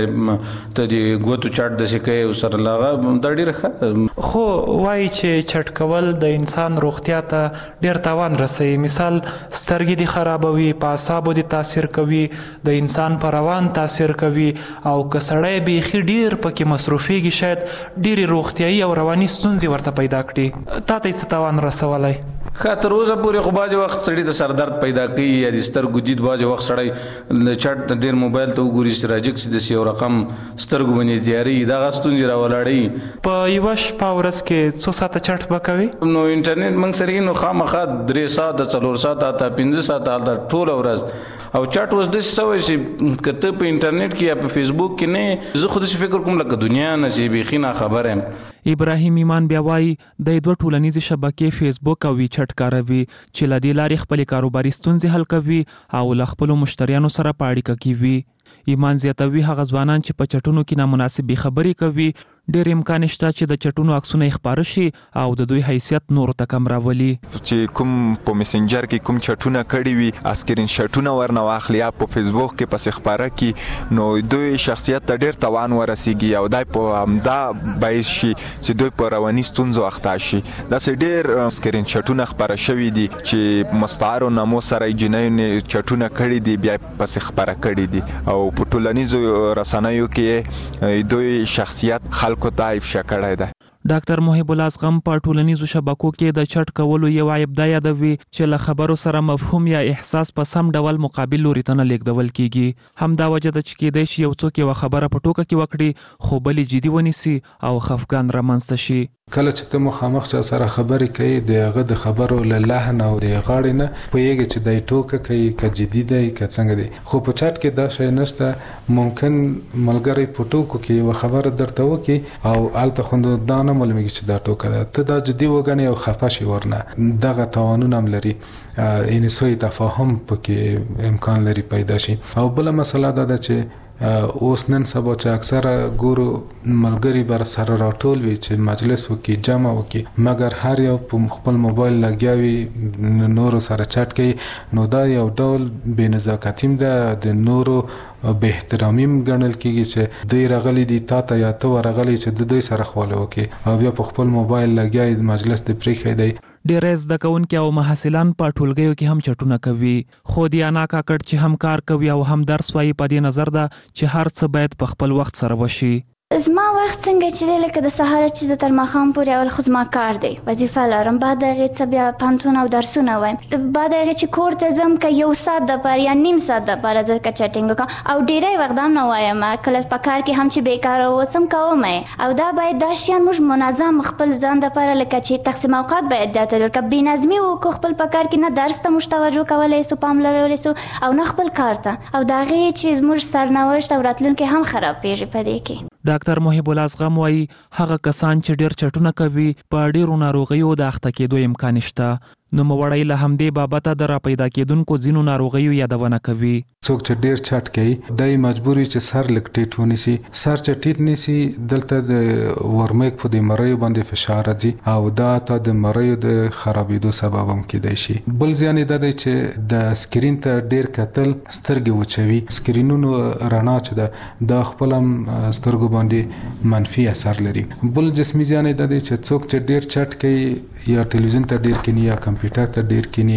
ته د ګوتو چټ د سکه او سره لاغه د ډیره خو وایي چې چټ کول د انسان روغتیا ته ډیر تاوان رسوي. مثال سترګې دي خرابوي، په اعصابو دي تاثیر کوي، د انسان په روان تاثیر کوي، او که سړی بیخي ډیر پکې مصروفیږي شاید ډیرې روغتیایي او رواني ستونزې ورته پیدا کړي. تا ته څه تاوان رسولی؟ تر اوسه پورې خو بعضې وخت سړي ته سردرد پیدا کوي یا د سترګو دید. بعضې وخت سړی چټ ډېر موبایل ته وګوري چې راجګ شي داسې یو رقم سترګو باندې تیاري دغه ستونزې راولاړوي. په یوه شپه ورځ کې څو ساعته چټ به کوي؟ نو انټرنیټ موږ سره نو خامخا 3 ساعته 4 ساعته تا 15 ساعته هلته ټوله ورځ. او چټ اوس داسې شوی چې که ته په انټرنیټ کې یا په فیسبوک کې نه، زه خو داسې فکر کوم لکه دنیا نه چې بیخي ناخبر یم. ابراهیم ایمان بیا وایي د دوه ټولنیزې شبکې فیسبوک او ویچټ کاروي چې له دې لارې خپلې کاروباري ستونزې حل کوي او له خپلو مشتریانو سره په اړیکه کې وي. ایمان زیاتوي هغه ځوانان چې په چټونو کې نامناسبې خبرې کوي ډېر امکان شته چې د چټونو عکسونه یې خپاره شي او د دوی حیثیت نورو ته کم راولي. چې کوم په میسنجر کې کوم چټونه کړي وي اسکرین شټونه ورنه واخلي یا په فیسبوک کې پسې خپاره کړي، نو دوی شخصیت ته ډېر تاوان ورسیږي او دای په همدا باعث شي چې دوی په رواني ستونزو اخته شي. داسې ډېر اسکرین شټونه خپاره شوي دي چې مستعارو نامو سره جنایي چټونه کړي دي بیا پسې خپاره کړي دي او په ټولنیزو رسنیو کې دوی شخصیت خلکو ته افشا کړی ده. ډاکټر محب الله اصغم په ټولنیزو شبکو کې د چټ کولو یو عیب دا یادوي چې له خبرو سره مفهوم یا احساس په سم ډول مقابل لوري ته نه لیږدول کیږي. همدا وجه ده چې کېدای شي یو څوک یوه خبره په ټوکه کې وکړي خو بلې جدي ونیسي او خفګان رامنځته شي. کله چې ته مخامخ چا سره خبرې کوي د هغه د خبرو له لحن او د غاړې نه پوهېږي چې دی ټوکه کوي که جدي دی که څنګه دی. خو په چټ کې دا شی نشته. ممکن ملګری په ټوکو کې یوه خبره درته وکړي او هلته خو دا نه معلومیږي چې دا ټوکه ده، ته دا جدي وګڼې او خفه شي ورنه. دغه تاوانونه هم لري، یعنې سوء تفاهم پکې امکان لري پیدا شي. او بله مسله دا ده چې اوس نن سبا چې اکثره ګورو ملګري بر سره راټول وي چې مجلس وکړي جمع وکړي، مګر هر یو په خپل موبایل لګیا وي نورو سره چټ کوي. نو دا یو ډول بې نزاکتیم ده، د نورو به احترامیم ګڼل کېږي چې دوی راغلي دي تا ته یا ته ورغلی چې د دوی سره خواله وکړي او بیا په خپل موبایل لګیا مجلس دې پرېښی دی. ډېری زده کوونکي او محصلان په ټولګیو کې هم چټونه کوي. خو دیانا کاکړ چې هم کار کوي او هم درس وایي په دې نظر ده چې هر څه باید په خپل وخت سره وشي. زما وخت څنګه چې دی لکه د سهاره چې زه تر ماښام پورې اول خو زما کار دی، وظیفه لرم، بعد هغې څه بیا پوهنتون او درسونه وایم، بعد هغې چې کور ته ځم که 1 ساعت دپاره یا نیم ساعت دپاره زه که چټینګ وکړم او ډېری وخت هم نه وایم، کله په کار کې هم چې بیکاره اوسم کوم او دا باید دا شیان موږ منظم خپل ځان دپاره لکه چې تقسیم اوقات باید دا ته که بېنظمي وکړو خپل په کار کې نه درس ته موږ توجه کولی سو پام لرلی سو او نه خپل کار ته او د هغې چې زموږ سرنوشت او راتلونکی هم خرابېږي په دې کې. ډاکټر محب الله اصغم وایي هغه کسان چې ډېر چټونه کوي په ډېرو ناروغیو د اخته کېدو امکان شته. نوموړی له همدې بابته د راپیدا کېدونکو ځینو ناروغیو یادونه کوي. څوک چې ډېر چټ کوي دی مجبور وي چې سر لږ ټیټ ونیسي. سر چې ټیټ نیسي دلته د ورمېږ په دې مریو باندې فشار راځي او دا ته د مریو د خرابېدو سبب هم کېدای شي. بل زیان یې دا دی چې د سکرین ته ډېر کتل سترګې وچوي. سکرینونو رڼا چې ده دا خپل هم سترګو باندې منفي اثر لري. بل جسمي زیان یې دا دی چې څوک چې ډېر چټ کوي یا ټلویزیون ته ډېر کینی یا کمپیوټر ته ډېر کینی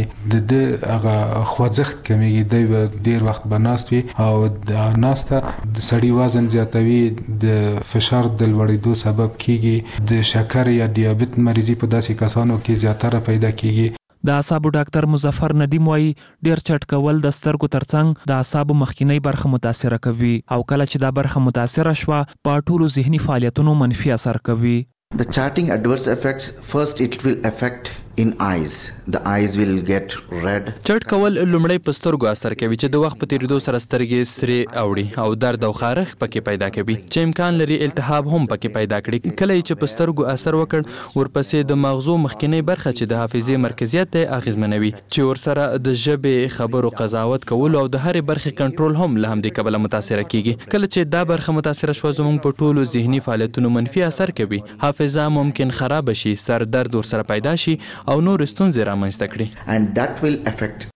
د هغه خوځښت کمیږي، دی به ډېر وخت به ناست وي او د ناسته د سړي وزن زیاتوي، د فشار د لوړېدو سبب کیږي، د شکر یا دیابت مریضي په داسې کسانو کې زیاتره پیدا کیږي. د اعصابو ډاکټر مظفر ندیم وایي ډېر چټ کول د سترګو ترڅنګ د اعصابو مخکینی برخه متاثره کوي او کله چې دا برخه متاثره شوه په ټولو ذهني فعالیتونو منفي اثر کوي. The chatting adverse effects, first it will affect in eyes. The eyes will get red. چټ کول لومړی په سترګو اثر کوي چې د وخت په تیریدو سره سترګې سرې اوړي او درد او خارښ پکې پیدا کوي چې امکان لري التهاب هم پکې پیدا کړي. کله چې په سترګو اثر وکړ ورپسې د مغزو مخکینی برخه چې د حافظې مرکزیت ته اغیزمنوي چې ورسره د ژبې خبرو قضاوت کول او د هرې برخې کنټرول هم له همدې کبله متاثره کیږي. کله چې دا برخه متاثره شوه زموږ په ټولو ذهني فعالیتونو منفي اثر کوي. حافظه ممکن خراب شي، سر درد ورسره پیدا شي او نور ستونزې رامنځته کړي. And that will affect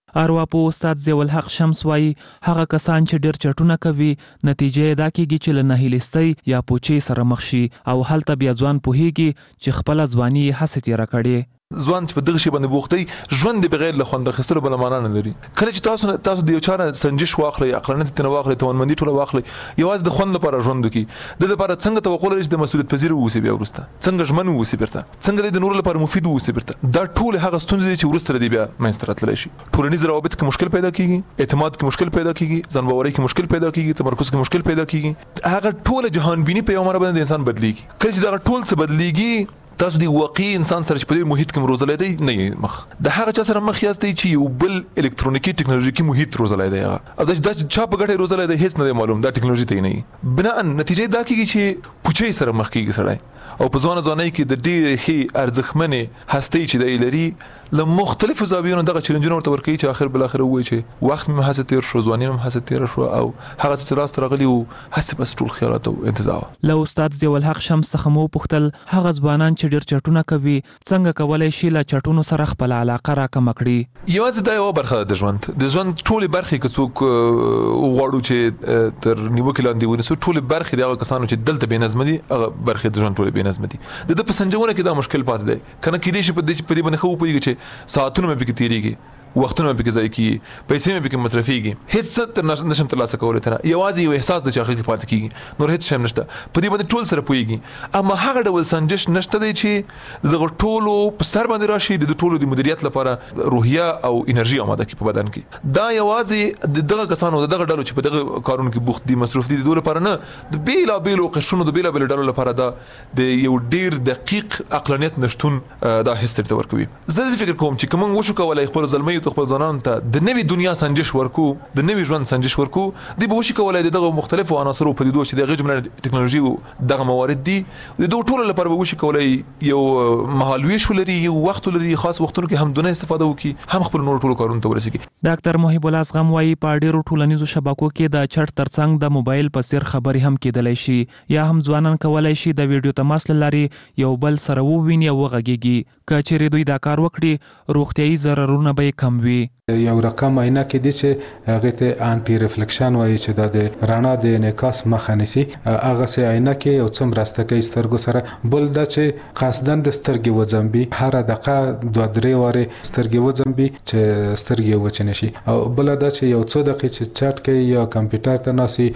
ارواپوه استاد ضیاء الحق شمس وایي هغه کسان چې ډېر چټونه کوي نتیجه یې دا کیږي چې له نهیلستۍ یا پوچې سره مخ شي او هلته بیا ځوان پوهیږي چې خپله ځواني یې هسې تېره کړې. ځوان چې په دغه شی باندې بوختي ژوند دی بغیر له خوند اخیستلو بل معنا نه لري. کله چې تاسو د یو چا نه سنجش واخلئ، عقلانیت ترې واخلئ، توانمندي ټوله واخلئ، یوازې د خوند لپاره ژوند وکړي، د لپاره څنګه توقع لري چې د مسؤلیت پذیر واوسي، بیا وروسته څنګه ژمن واوسي، بیرته څنګه د نورو لپاره مفید واوسي، بیرته دا ټول هغه ستونزې دي چې وروسته دی بیا منځته راتللی شي. ټولنیز روابط کې مشکل پیدا کیږي، اعتماد کې مشکل پیدا کیږي، ځان باورۍ کې مشکل پیدا کیږي، تمرکز کې مشکل پیدا کیږي. هغه ټول جهان بینی په یو مره باندې انسان بدلیږي. کله چې دا ټول څه بدلیږي تاسو دی واقعي انسان سره چې په دې محیط کې روزلای دی نه مخ د هغه چا سره مخ یاستئ چې یو بل الکترونیکی ټکنالوژیکي محیط روزلای دی هغه دا چا په ګټه روزلای دی هیڅ نه معلوم دا ټکنالوژي ته نه بنا نتیجه دا کیږي چې پوچې سره مخ کیږي سړی او په ځوانۍ کې د ډېر ښې ارزښتمنې هستۍ چې دی لري له مختلفو زاویو دغه چیلنجونه ورته ورکوي چې اخر بل اخر وایي چې وخت مې هڅه تیر شو، ځواني مې هڅه تیر شو او هغه چې راست راغلی او هڅه بس ټول خیالات او انتظار. له استاد ضیاء الحق شمس څخه مو پوښتل هغه ځوانان چې ډېر چټونه کوي څنګه کولای شي له چټونو سره خپل علاقه راکمه کړي. یوازې دا یوه برخه د ژوند ټولې برخې که څوک وغواړو چې تر نیوکې لاندې ونیسو ټولې برخې د هغه کسانو چې دلته بې نظمه دي هغه برخې د ژوند ټولې بې نظمه دي. د ده په سنجونه کې دا مشکل پاتې دی که نه کیدای شي په دې باندې ښه وپوهېږي چې ساعتونه مې پکې تېرېږي، وختونه مې پکې ضایع کیږي، پیسې مې پکې مصرفېږي، هیڅ څه نشم ترلاسه کولی ته نه، یوازې یو احساس دی چې هغه کې پاتې کیږي، نور هیڅ شی هم نشته. په دې باندې ټول سره پوهېږي اما هغه ډول سنجش نشته دی چې دغه ټولو په سر باندې راشي د ټولو د مدیریت لپاره روحیه او انرژي آماده کړي په بدن کې. دا یوازې د دغه کسانو د دغه ډلو چې په دغه کارونو کې بوخت دي مصروف دي د دوی لپاره نه، د بېلابېلو قشرونو د بېلابېلو ډلو لپاره دا د یو ډېر دقیق عقلانیت نشتون دا حس درته ورکوي. زه فکر کوم چې که موږ وشو کولی خپلو زلمیو ته خپل ځوانانو ته د نوې دنیا سنجش ورکو، د نوې ژوند سنجش ورکو، دی به وشي کولی د دغه مختلفو عناصرو پدیدو چې د هغې جمله ټکنالوژي او دغه موارد دي د دغو ټولو لپاره به وشي کولی یو مهالویش ولري، یو وخت ولري، خاص وختونو کې هم دونه استفاده وکړي، هم خپل نورو ټولو کارونو ته ورسېږي. ډاکټر محب الله زغم وایي په ډېرو ټولنیزو شبکو کې د چټ ترڅنګ د موبایل په څیر خبرې هم کېدلی شي یا هم ځوانان کولی شي د ویډیو تماس له لارې یو بل سره وویني او وغږېږي. که چیرې دوی دا کار وکړي روغتیایي ضررونه به یې کم وي. یو رقم عینه کې دي چې هغه ته انټي ریفلیکشن وایي چې د رڼا د انعکاس مخه نیسي. هغه سي عینه کې یو څه مرسته کوي سترګو سره. بل دا چې قصدن د سترګې وځمبي هر دقیقه 2-3 واره سترګې وځمبي چې سترګې وچ نشي. او بل دا چې یو څو دقیقې چې چټ کوي یا کمپیوټر ته ناسي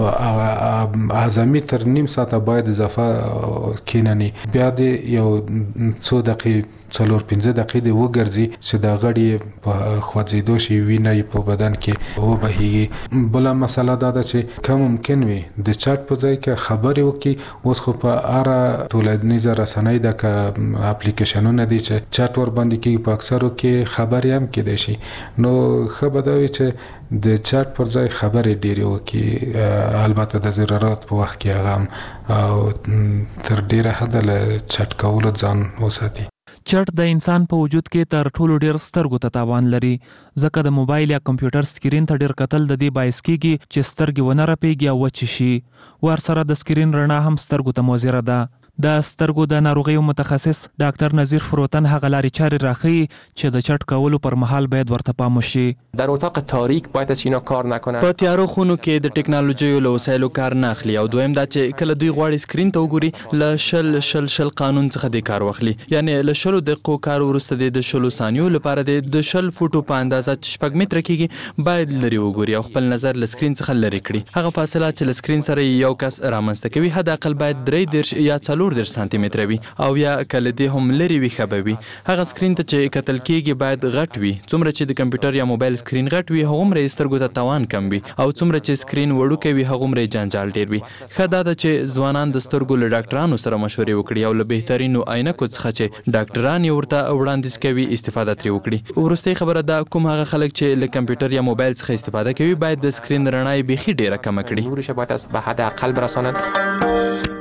اعظمي تر نیم ساعت باید اضافه کینني بیا د یو څو دقیقې 4-5 دقیقې د وګرځي چې د غړي په خوځېدو شي وینه په بدن کې وبهیږي. بل مسله دا ده چې کوم ممکن وي د چټ په ځای کې خبرې وکړي. اوس خو په اړه ټولنیزه رسنۍ د اپلیکیشنونه دي چې چټ ور باندې کې په اکثرو کې خبرې هم کېدای شي. نو ښه به دا وي چې د چټ پر ځای خبرې ډېرې وکړي، البته د ضرورت په وخت کې هغه او تر ډېره حده له چټ کولو ځان وساتي. چټ د انسان په وجود کې تر ټولو ډیر سترګو ته تاوان لري ځکه د موبایل یا کمپیوټر سکرین ته ډیر کتل د دې باعث کیږي چې سترګې ونه رپیږي او وچ شي. ورسره د سکرین رڼا هم سترګو ته مضره ده. د سترګو د ناروغیو متخصص ډاکټر نظیر فروتن هغه لارې چارې راښيي چې د چټ کولو پر مهال باید ورته پام وشي. در اتاق تاریک باید از اینا کار نکنن. په تیارو خونو کې د ټکنالوژي له وسایلو کار نه اخلي او دویم دا چې کله دوی غواړي سکرین ته وګوري له شل قانون څخه د کار واخلي، یعنی له 10 دقیقو کار وروسته د 10 ثانیو لپاره د 10 فوټو په اندازه 6 متره کېږي باید لري وګوري او خپل نظر له سکرین څخه لري کړي. هغه فاصله چې له سکرین سره یو کس رامنځته کوي حد اقل باید 3 یا 4 سانتي متره وي او یا کله دې هم لري وي ښه وي. هغه سکرین ته چې کتل کېږي باید غټ وي. څومره چې د کمپیوټر یا موبایل سکرین غټ وي هغومره سترګو ته تاوان کم وي او څومره چې سکرین وړوکی وي هغومره جنجال ډېر وي. ښه دا ده چې ځوانان د سترګو له ډاکټرانو سره مشورې وکړي او له بهترینو عینکو څخه چې ډاکټران یې ورته وړاندیز کوي استفاده ترې وکړي. وروستۍ خبره ده کوم هغه خلک چې له کمپیوټر یا موبایل څخه استفاده کوي باید د سکرین رڼا یې بیخي ډېره کمه کړي. نورش باید به حد اقل برسانن.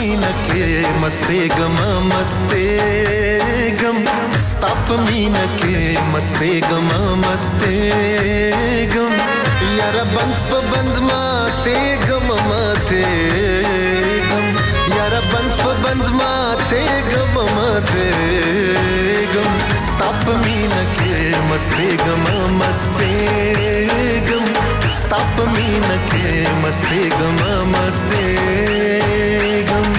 मीना के मस्ते गमा मस्ते गम स्ताप मीना के मस्ते गमा मस्ते गम यारा बंद प बंद माते गम माते गम यारा बंद प बंद माते गम माते गम स्ताप मीना के मस्ते गमा मस्ते गम स्ताप मीना के मस्ते गमा मस्ते गम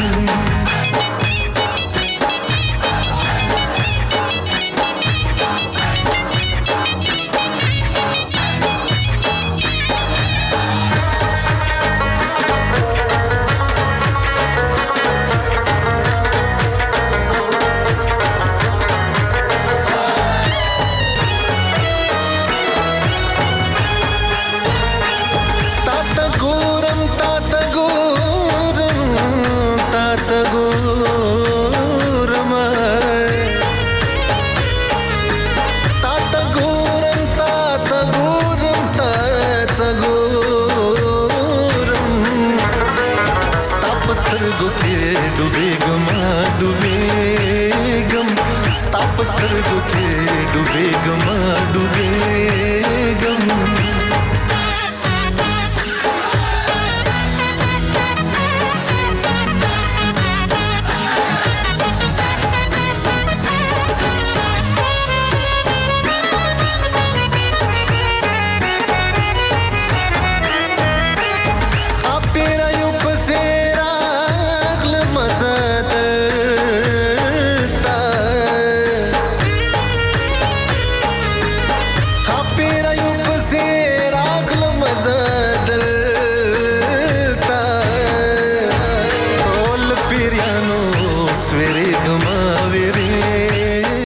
स्तर्गो के डूबे गमा डूबे